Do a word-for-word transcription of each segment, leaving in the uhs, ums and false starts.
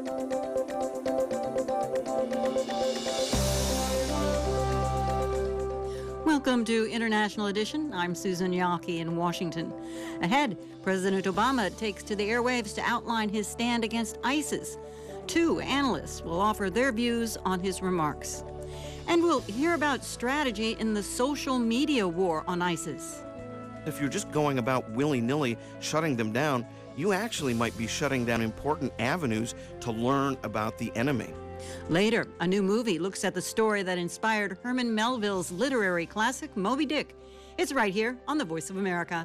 Welcome to International Edition. I'm Susan Yaki in Washington. Ahead, President Obama takes to the airwaves to outline his stand against ISIS. Two analysts will offer their views on his remarks. And we'll hear about strategy in the social media war on ISIS. If you're just going about willy-nilly shutting them down, you actually might be shutting down important avenues to learn about the enemy. Later, a new movie looks at the story that inspired Herman Melville's literary classic, Moby Dick. It's right here on The Voice of America.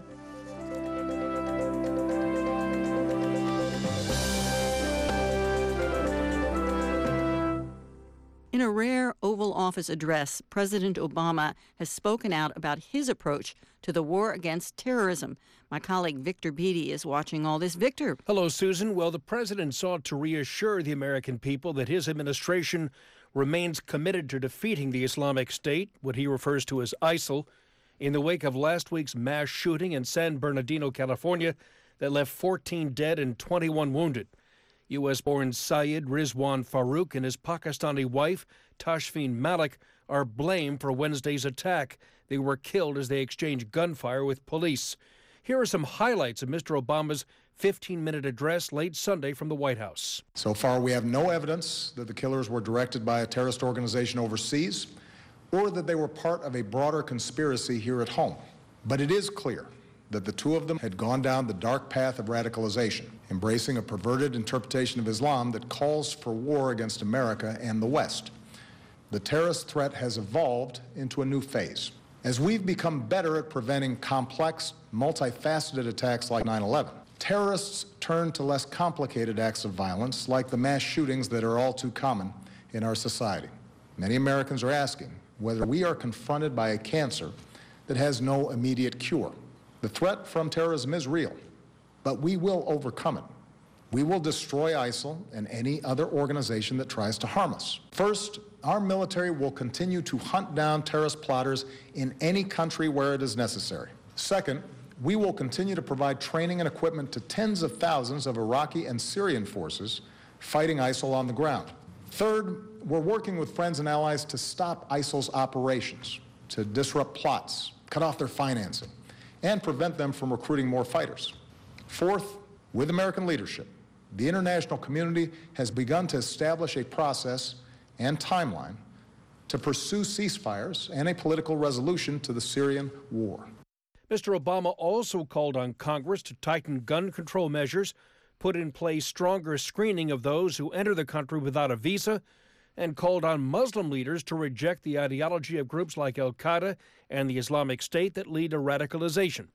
In a rare Oval Office address, President Obama has spoken out about his approach to the war against terrorism. My colleague Victor Beattie is watching all this. Victor. Hello, Susan. Well, the president sought to reassure the American people that his administration remains committed to defeating the Islamic State, what he refers to as ISIL, in the wake of last week's mass shooting in San Bernardino, California, that left fourteen dead and twenty-one wounded. U S-born Syed Rizwan Farouk and his Pakistani wife, Tashfeen Malik, are blamed for Wednesday's attack. They were killed as they exchanged gunfire with police. Here are some highlights of Mister Obama's fifteen-minute address late Sunday from the White House. So far, we have no evidence that the killers were directed by a terrorist organization overseas or that they were part of a broader conspiracy here at home. But it is clear that the two of them had gone down the dark path of radicalization, embracing a perverted interpretation of Islam that calls for war against America and the West. The terrorist threat has evolved into a new phase. As we've become better at preventing complex, multifaceted attacks like nine eleven, terrorists turn to less complicated acts of violence like the mass shootings that are all too common in our society. Many Americans are asking whether we are confronted by a cancer that has no immediate cure. The threat from terrorism is real, but we will overcome it. We will destroy ISIL and any other organization that tries to harm us. First, our military will continue to hunt down terrorist plotters in any country where it is necessary. Second, we will continue to provide training and equipment to tens of thousands of Iraqi and Syrian forces fighting ISIL on the ground. Third, we're working with friends and allies to stop ISIL's operations, to disrupt plots, cut off their financing, and prevent them from recruiting more fighters. Fourth, with American leadership, the international community has begun to establish a process and timeline to pursue ceasefires and a political resolution to the Syrian war. Mister Obama also called on Congress to tighten gun control measures, put in place stronger screening of those who enter the country without a visa, and called on Muslim leaders to reject the ideology of groups like al-Qaeda and the Islamic State that lead to radicalization.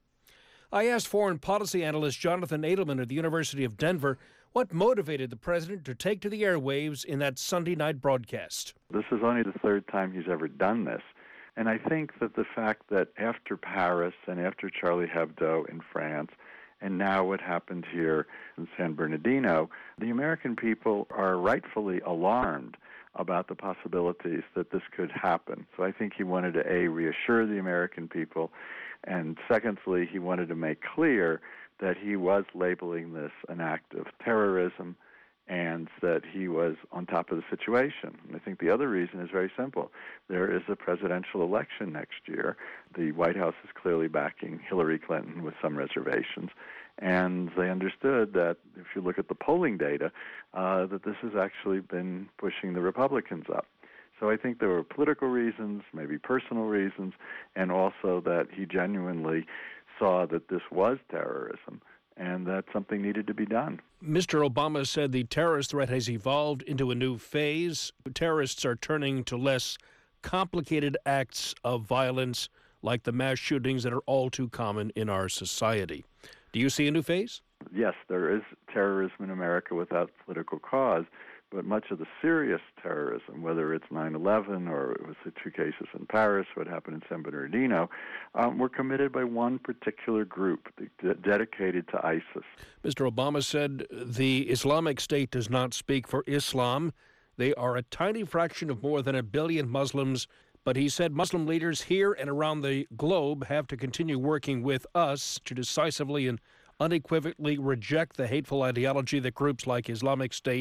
I asked foreign policy analyst Jonathan Edelman at the University of Denver what motivated the president to take to the airwaves in that Sunday night broadcast. This is only the third time he's ever done this. And I think that the fact that after Paris and after Charlie Hebdo in France, and now what happened here in San Bernardino, the American people are rightfully alarmed about the possibilities that this could happen. So I think he wanted to, A, reassure the American people, and secondly, he wanted to make clear that he was labeling this an act of terrorism and that he was on top of the situation. And I think the other reason is very simple. There is a presidential election next year. The White House is clearly backing Hillary Clinton with some reservations. And they understood that if you look at the polling data, uh, that this has actually been pushing the Republicans up. So I think there were political reasons, maybe personal reasons, and also that he genuinely saw that this was terrorism and that something needed to be done. Mister Obama said the terrorist threat has evolved into a new phase. Terrorists are turning to less complicated acts of violence like the mass shootings that are all too common in our society. Do you see a new phase? Yes, there is terrorism in America without political cause, but much of the serious terrorism, whether it's nine eleven or it was the two cases in Paris, what happened in San Bernardino, um, were committed by one particular group de- dedicated to ISIS. Mister Obama said the Islamic State does not speak for Islam. They are a tiny fraction of more than a billion Muslims. But he said Muslim leaders here and around the globe have to continue working with us to decisively and unequivocally reject the hateful ideology that groups like Islamic State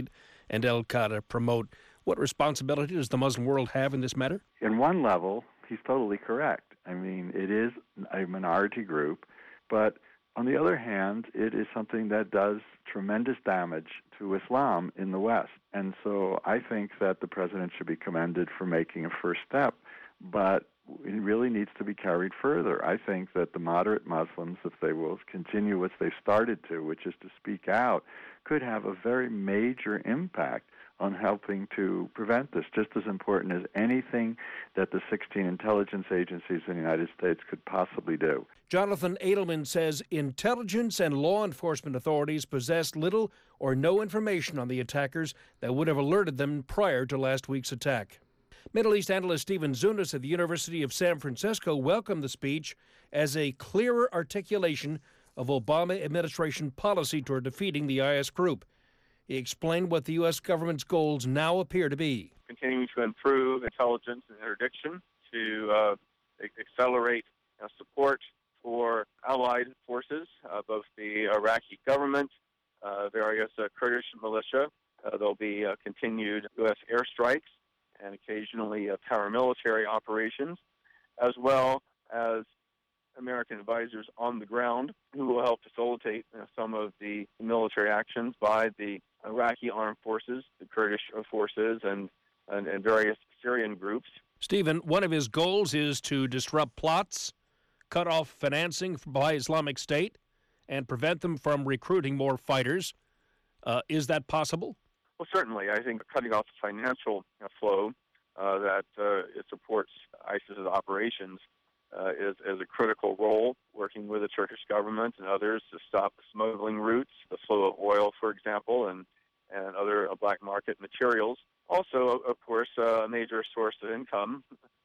and al-Qaeda promote. What responsibility does the Muslim world have in this matter? In one level, he's totally correct. I mean, it is a minority group, but on the other hand, it is something that does tremendous damage to Islam in the West. And so I think that the president should be commended for making a first step, but it really needs to be carried further. I think that the moderate Muslims, if they will continue what they've started to, which is to speak out, could have a very major impact on helping to prevent this, just as important as anything that the sixteen intelligence agencies in the United States could possibly do. Jonathan Edelman says intelligence and law enforcement authorities possessed little or no information on the attackers that would have alerted them prior to last week's attack. Middle East analyst Stephen Zunas at the University of San Francisco welcomed the speech as a clearer articulation of Obama administration policy toward defeating the I S group. He explained what the U S government's goals now appear to be. Continuing to improve intelligence and interdiction, to uh, accelerate uh, support for allied forces, uh, both the Iraqi government, uh, various uh, Kurdish militia. Uh, there'll be uh, continued U S airstrikes and occasionally uh, paramilitary operations, as well as American advisors on the ground who will help facilitate uh, some of the military actions by the Iraqi armed forces, the Kurdish forces, and, and, and various Syrian groups. Stephen, one of his goals is to disrupt plots, cut off financing by Islamic State, and prevent them from recruiting more fighters. Uh, is that possible? Well, certainly. I think cutting off the financial uh, flow uh, that uh, it supports ISIS's operations uh, is, is a critical role, working with the Turkish government and others to stop the smuggling routes, the flow of oil, for example, and, and other uh, black market materials. Also, of course, uh, a major source of income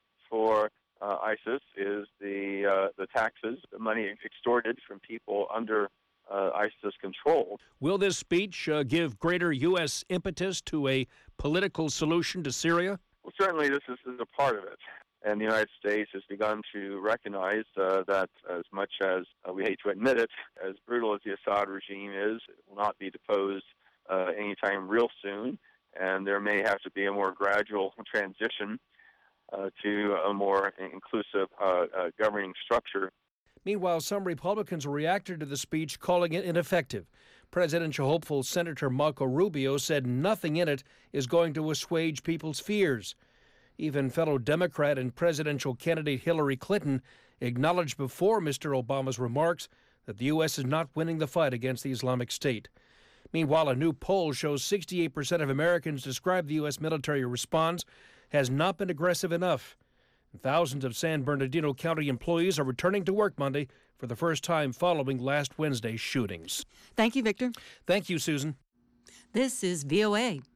for uh, ISIS is the uh, the taxes, the money extorted from people under uh, ISIS control. Will this speech uh, give greater U S impetus to a political solution to Syria? Well, certainly this is, is a part of it. And the United States has begun to recognize uh, that as much as uh, we hate to admit it, as brutal as the Assad regime is, it will not be deposed uh, anytime real soon. And there may have to be a more gradual transition uh, to a more inclusive uh, uh, governing structure. Meanwhile, some Republicans reacted to the speech, calling it ineffective. Presidential hopeful Senator Marco Rubio said nothing in it is going to assuage people's fears. Even fellow Democrat and presidential candidate Hillary Clinton acknowledged before Mister Obama's remarks that the U S is not winning the fight against the Islamic State. Meanwhile, a new poll shows sixty-eight percent of Americans describe the U S military response has not been aggressive enough. Thousands of San Bernardino County employees are returning to work Monday for the first time following last Wednesday's shootings. Thank you, Victor. Thank you, Susan. This is V O A.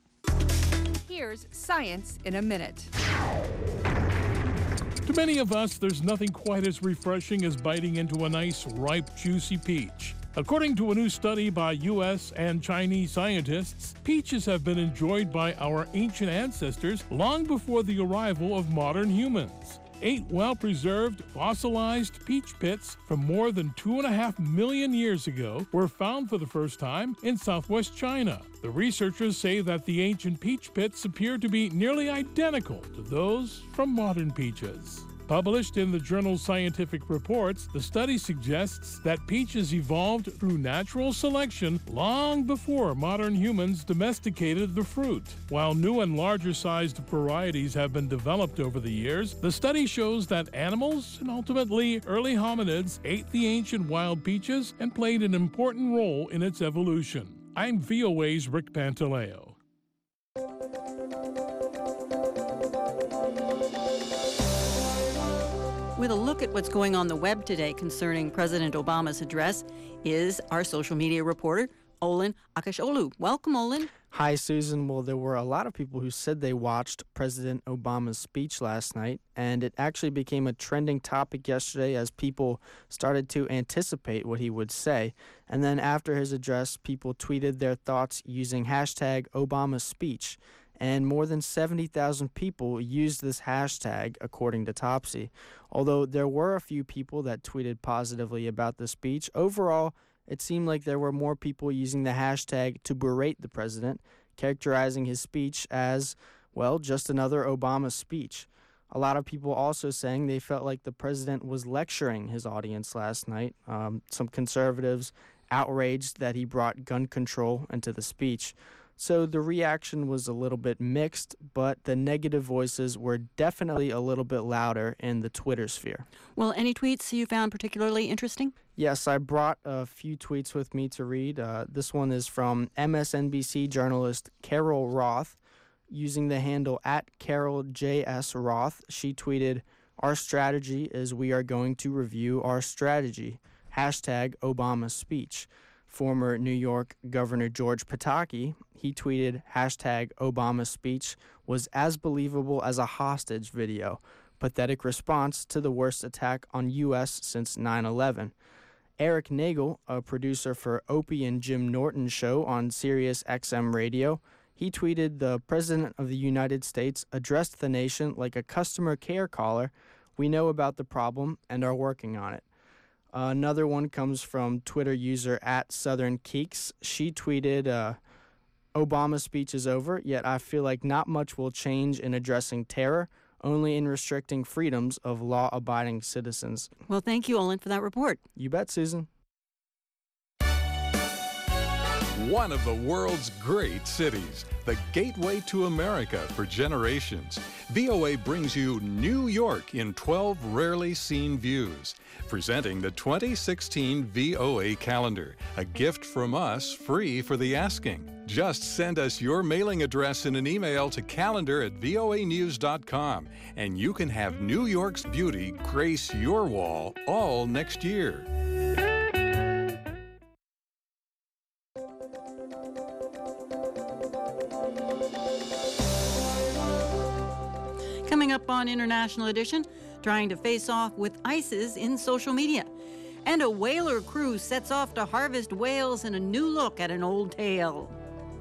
Here's Science in a Minute. To many of us, there's nothing quite as refreshing as biting into a nice, ripe, juicy peach. According to a new study by U S and Chinese scientists, peaches have been enjoyed by our ancient ancestors long before the arrival of modern humans. Eight well-preserved, fossilized peach pits from more than two and a half million years ago were found for the first time in southwest China. The researchers say that the ancient peach pits appear to be nearly identical to those from modern peaches. Published in the journal Scientific Reports, the study suggests that peaches evolved through natural selection long before modern humans domesticated the fruit. While new and larger-sized varieties have been developed over the years, the study shows that animals and ultimately early hominids ate the ancient wild peaches and played an important role in its evolution. I'm V O A's Rick Pantaleo. With a look at what's going on the web today concerning President Obama's address is our social media reporter, Olin Akasholu. Welcome, Olin. Hi, Susan. Well, there were a lot of people who said they watched President Obama's speech last night, and it actually became a trending topic yesterday as people started to anticipate what he would say. And then after his address, people tweeted their thoughts using hashtag Obama speech. And more than seventy thousand people used this hashtag, according to Topsy. Although there were a few people that tweeted positively about the speech, overall, it seemed like there were more people using the hashtag to berate the president. characterizing his speech as, well, just another Obama speech. A lot of people also saying they felt like the president was lecturing his audience last night. Um, some conservatives outraged that he brought gun control into the speech. So the reaction was a little bit mixed, but the negative voices were definitely a little bit louder in the Twitter sphere. Well, any tweets you found particularly interesting? Yes, I brought a few tweets with me to read. Uh, this one is from M S N B C journalist Carol Roth. Using the handle at Carol J S Roth, she tweeted, "Our strategy is we are going to review our strategy. Hashtag Obama speech." Former New York Governor George Pataki, he tweeted, hashtag Obama speech was as believable as a hostage video. Pathetic response to the worst attack on U S since nine eleven. Eric Nagel, a producer for Opie and Jim Norton's show on Sirius X M radio, he tweeted, "The President of the United States addressed the nation like a customer care caller. We know about the problem and are working on it." Uh, another one comes from Twitter user at Southern Keeks. She tweeted, uh, Obama's speech is over, yet I feel like not much will change in addressing terror, only in restricting freedoms of law-abiding citizens. Well, thank you, Olin, for that report. You bet, Susan. One of the world's great cities, the gateway to America for generations. V O A brings you New York in twelve rarely seen views. Presenting the twenty sixteen V O A calendar, a gift from us free for the asking. Just send us your mailing address in an email to calendar at V O A news dot com, and you can have New York's beauty grace your wall all next year. Coming up on International Edition, trying to face off with ISIS in social media. And a whaler crew sets off to harvest whales in a new look at an old tale.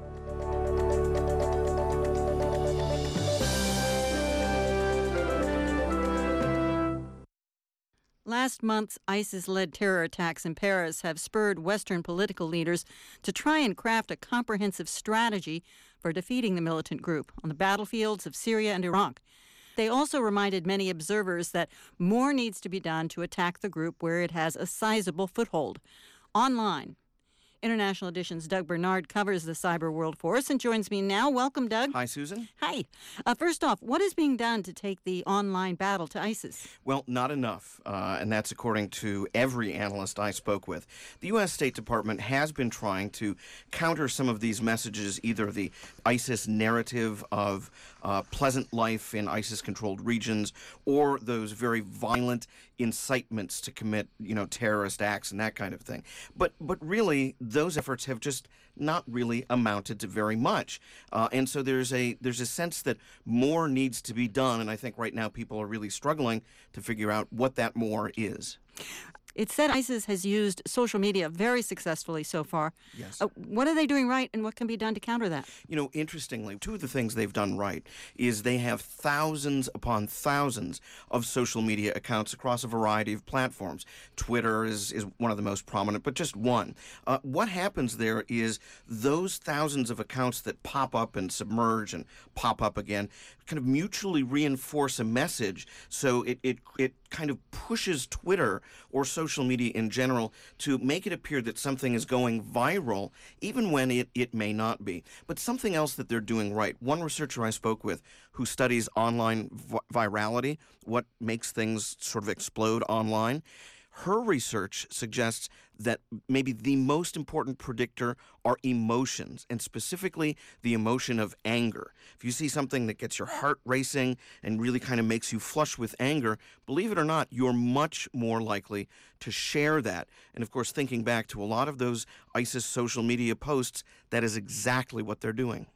Last month's ISIS-led terror attacks in Paris have spurred Western political leaders to try and craft a comprehensive strategy for defeating the militant group on the battlefields of Syria and Iraq. They also reminded many observers that more needs to be done to attack the group where it has a sizable foothold, online. International Edition's Doug Bernard covers the cyber world for us and joins me now. Welcome, Doug. Hi, Susan. Hi. Uh, first off, what is being done to take the online battle to ISIS? Well, not enough, uh, and that's according to every analyst I spoke with. The U S State Department has been trying to counter some of these messages, either the ISIS narrative of uh, pleasant life in ISIS-controlled regions or those very violent incitements to commit, you know, terrorist acts and that kind of thing. But, but really, those efforts have just not really amounted to very much. Uh, and so there's a there's a sense that more needs to be done, and I think right now people are really struggling to figure out what that more is. It's said ISIS has used social media very successfully so far. Yes. Uh, what are they doing right, and what can be done to counter that? You know, interestingly, two of the things they've done right is they have thousands upon thousands of social media accounts across a variety of platforms. Twitter is, is one of the most prominent, but just one. Uh, what happens there is those thousands of accounts that pop up and submerge and pop up again kind of mutually reinforce a message, so it, it, it kind of pushes Twitter or social media in general to make it appear that something is going viral, even when it, it may not be. But something else that they're doing right, one researcher I spoke with who studies online vi- virality, what makes things sort of explode online, her research suggests that maybe the most important predictor are emotions, and specifically the emotion of anger. If you see something that gets your heart racing and really kind of makes you flush with anger, believe it or not, you're much more likely to share that. And of course, thinking back to a lot of those ISIS social media posts, that is exactly what they're doing.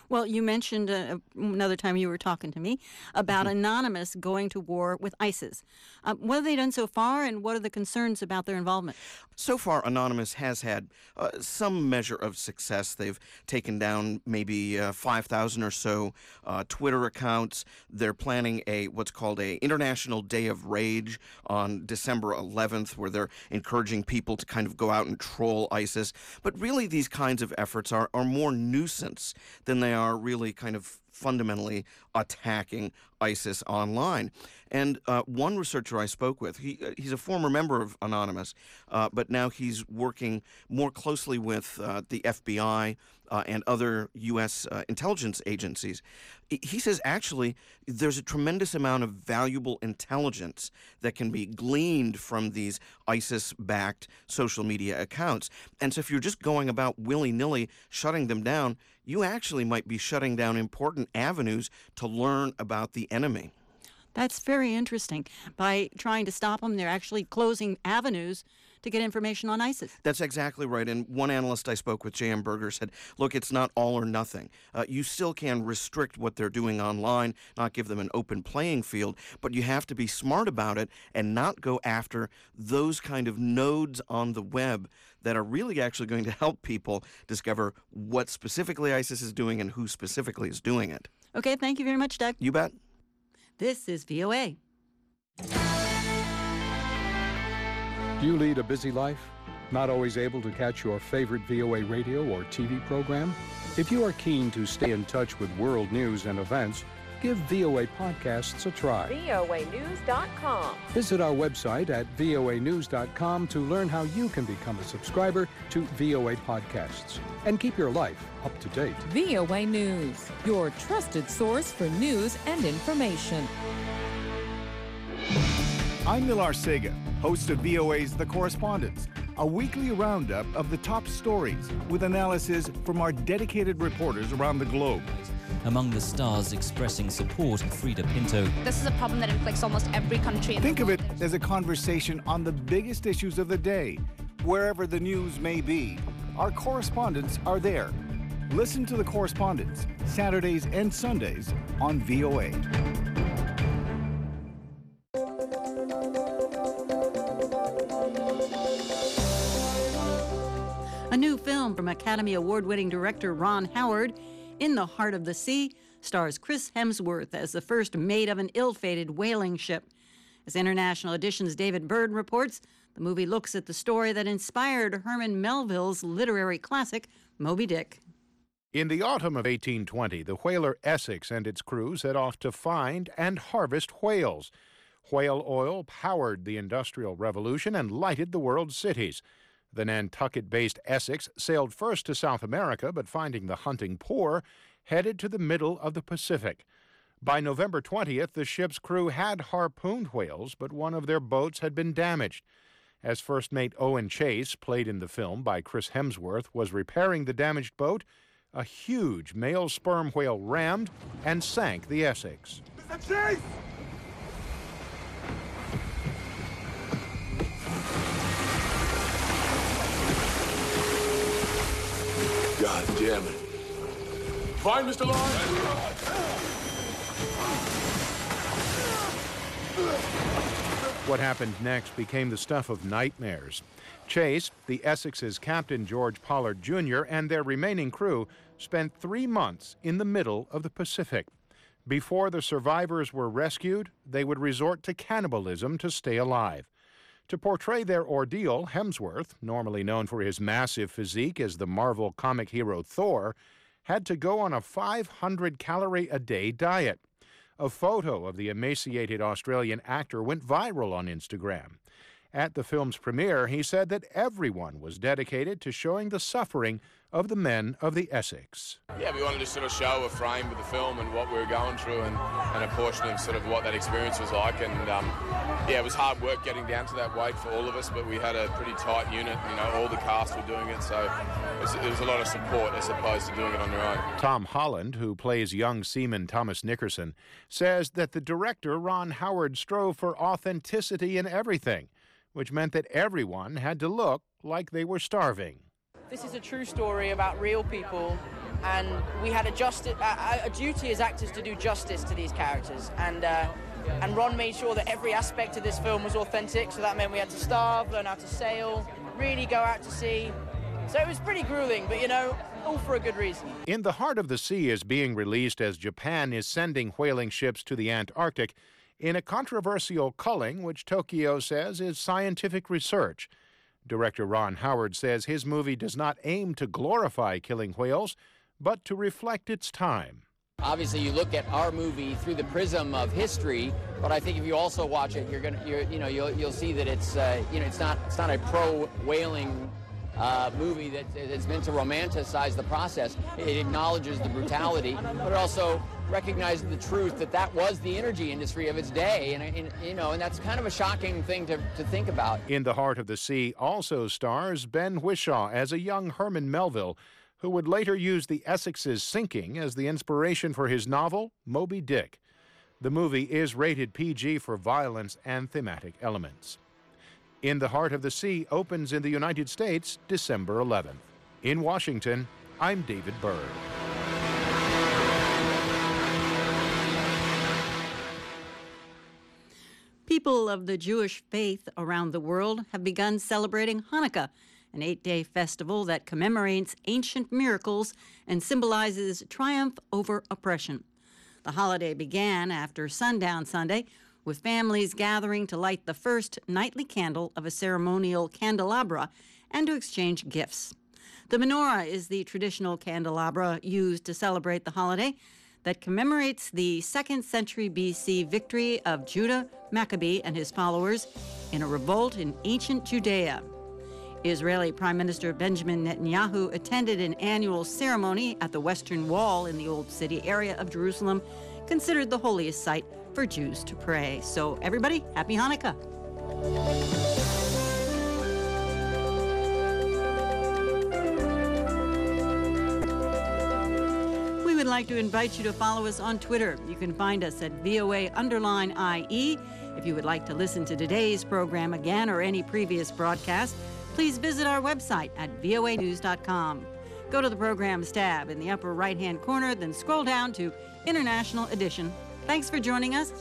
Well, you mentioned uh, another time you were talking to me about Mm-hmm. Anonymous going to war with ISIS. Um, what have they done so far, and what are the concerns about their involvement? So far, Anonymous has had uh, some measure of success. They've taken down maybe uh, five thousand or so uh, Twitter accounts. They're planning a what's called a International Day of Rage on December eleventh, where they're encouraging people to kind of go out and troll ISIS. But really, these kinds of efforts are, are more nuisance than they are really kind of fundamentally attacking ISIS online. And uh, one researcher I spoke with, he, uh, he's a former member of Anonymous, uh, but now he's working more closely with uh, the F B I uh, and other U S uh, intelligence agencies. He says actually there's a tremendous amount of valuable intelligence that can be gleaned from these ISIS-backed social media accounts. And so if you're just going about willy-nilly shutting them down, you actually might be shutting down important avenues to learn about the enemy. That's very interesting. By trying to stop them, they're actually closing avenues to get information on ISIS. That's exactly right. And one analyst I spoke with, J M Berger, said, look, it's not all or nothing. Uh, you still can restrict what they're doing online, not give them an open playing field, but you have to be smart about it and not go after those kind of nodes on the web that are really actually going to help people discover what specifically ISIS is doing and who specifically is doing it. Okay, thank you very much, Doug. You bet. This is V O A. Do you lead a busy life? Not always able to catch your favorite V O A radio or T V program? If you are keen to stay in touch with world news and events, give V O A Podcasts a try. V O A news dot com. Visit our website at V O A news dot com to learn how you can become a subscriber to V O A Podcasts and keep your life up to date. V O A News, your trusted source for news and information. I'm Nilar Sega, host of V O A's The Correspondents, a weekly roundup of the top stories with analysis from our dedicated reporters around the globe. Among the stars expressing support, Frida Pinto. This is a problem that inflicts almost every country in Think the of world. it as a conversation on the biggest issues of the day, wherever the news may be. Our correspondents are there. Listen to The Correspondents, Saturdays and Sundays on V O A. A new film from Academy Award-winning director Ron Howard, In the Heart of the Sea, stars Chris Hemsworth as the first mate of an ill-fated whaling ship. As International Edition's David Byrd reports, the movie looks at the story that inspired Herman Melville's literary classic, Moby Dick. In the autumn of eighteen twenty, the whaler Essex and its crew set off to find and harvest whales. Whale oil powered the Industrial Revolution and lighted the world's cities. The Nantucket-based Essex sailed first to South America, but finding the hunting poor, headed to the middle of the Pacific. By November twentieth, the ship's crew had harpooned whales, but one of their boats had been damaged. As first mate Owen Chase, played in the film by Chris Hemsworth, was repairing the damaged boat, a huge male sperm whale rammed and sank the Essex. Mister Chase! God damn it. Fine, Mister Lawrence. What happened next became the stuff of nightmares. Chase, the Essex's captain George Pollard Junior, and their remaining crew spent three months in the middle of the Pacific. Before the survivors were rescued, they would resort to cannibalism to stay alive. To portray their ordeal, Hemsworth, normally known for his massive physique as the Marvel comic hero Thor, had to go on a five hundred calorie a day diet. A photo of the emaciated Australian actor went viral on Instagram. At the film's premiere, he said that everyone was dedicated to showing the suffering of the men of the Essex. Yeah, we wanted to sort of show a frame of the film and what we were going through and, and a portion of sort of what that experience was like. And um, yeah, it was hard work getting down to that weight for all of us, but we had a pretty tight unit. You know, all the cast were doing it, so it was, it was a lot of support as opposed to doing it on your own. Tom Holland, who plays young seaman Thomas Nickerson, says that the director, Ron Howard, strove for authenticity in everything, which meant that everyone had to look like they were starving. This is a true story about real people and we had a, justi- a, a duty as actors to do justice to these characters. And uh, and Ron made sure that every aspect of this film was authentic, so that meant we had to starve, learn how to sail, really go out to sea. So it was pretty grueling, but you know, all for a good reason. In the Heart of the Sea is being released as Japan is sending whaling ships to the Antarctic in a controversial culling which Tokyo says is scientific research. Director Ron Howard says his movie does not aim to glorify killing whales, but to reflect its time. Obviously, you look at our movie through the prism of history, but I think if you also watch it, you're gonna, you're, you know, you'll you'll see that it's, uh, you know, it's not it's not a pro whaling uh, movie that it's meant to romanticize the process. It acknowledges the brutality, but it also recognizes the truth that that was the energy industry of its day, and, and you know, and that's kind of a shocking thing to to think about. In the Heart of the Sea also stars Ben Whishaw as a young Herman Melville, who would later use the Essex's sinking as the inspiration for his novel, Moby Dick. The movie is rated P G for violence and thematic elements. In the Heart of the Sea opens in the United States December eleventh. In Washington, I'm David Byrd. People of the Jewish faith around the world have begun celebrating Hanukkah, an eight-day festival that commemorates ancient miracles and symbolizes triumph over oppression. The holiday began after sundown Sunday, with families gathering to light the first nightly candle of a ceremonial candelabra and to exchange gifts. The menorah is the traditional candelabra used to celebrate the holiday that commemorates the second century B C victory of Judah Maccabee and his followers in a revolt in ancient Judea. Israeli Prime Minister Benjamin Netanyahu attended an annual ceremony at the Western Wall in the Old City area of Jerusalem, considered the holiest site for Jews to pray. So everybody, happy Hanukkah. We would like to invite you to follow us on Twitter. You can find us at V O A underline I E. If you would like to listen to today's program again or any previous broadcast, please visit our website at V O A news dot com. Go to the Programs tab in the upper right-hand corner, then scroll down to International Edition. Thanks for joining us.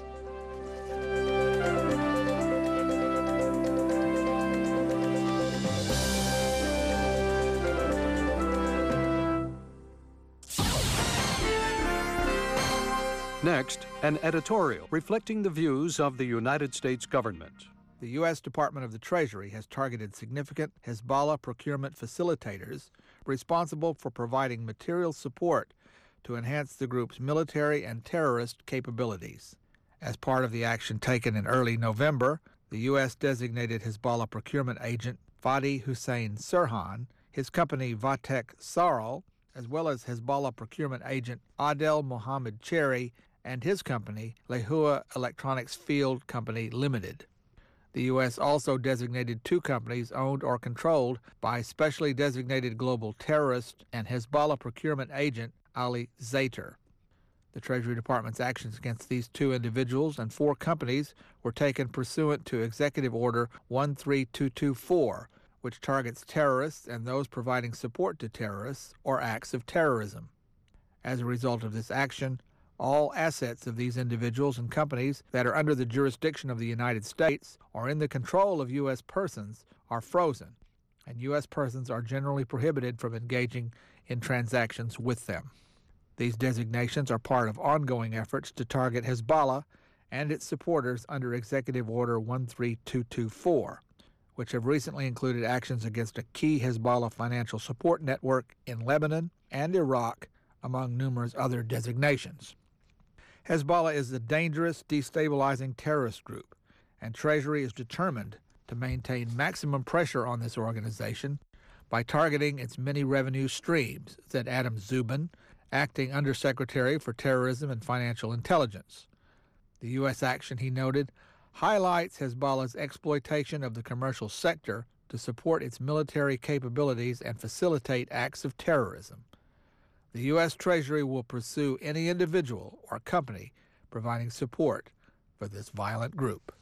Next, an editorial reflecting the views of the United States government. The U S Department of the Treasury has targeted significant Hezbollah procurement facilitators responsible for providing material support to enhance the group's military and terrorist capabilities. As part of the action taken in early November, the U S designated Hezbollah procurement agent Fadi Hussein Sirhan, his company Vatek Saral, as well as Hezbollah procurement agent Adel Mohammed Cherry and his company Lehua Electronics Field Company Limited. The U S also designated two companies owned or controlled by specially designated global terrorist and Hezbollah procurement agent Ali Zaitar. The Treasury Department's actions against these two individuals and four companies were taken pursuant to Executive Order one three two two four, which targets terrorists and those providing support to terrorists or acts of terrorism. As a result of this action, all assets of these individuals and companies that are under the jurisdiction of the United States or in the control of U S persons are frozen, and U S persons are generally prohibited from engaging in transactions with them. These designations are part of ongoing efforts to target Hezbollah and its supporters under Executive Order one three two two four, which have recently included actions against a key Hezbollah financial support network in Lebanon and Iraq, among numerous other designations. Hezbollah is a dangerous, destabilizing terrorist group, and Treasury is determined to maintain maximum pressure on this organization by targeting its many revenue streams, said Adam Zubin, acting Undersecretary for Terrorism and Financial Intelligence. The U S action, he noted, highlights Hezbollah's exploitation of the commercial sector to support its military capabilities and facilitate acts of terrorism. The U S Treasury will pursue any individual or company providing support for this violent group.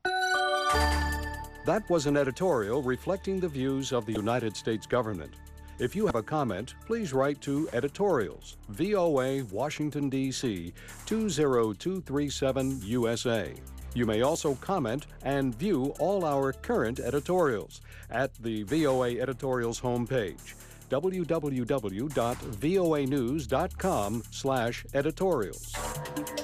That was an editorial reflecting the views of the United States government. If you have a comment, please write to Editorials, V O A, Washington, D C two zero two three seven U S A. You may also comment and view all our current editorials at the V O A Editorials homepage, w w w dot voa news dot com slash editorials.